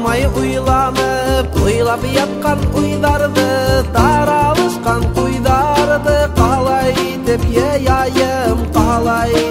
Алмай уйланып, уйлап яткан уйдарды, таралышкан туйдарды, калай итеп яяйым, калай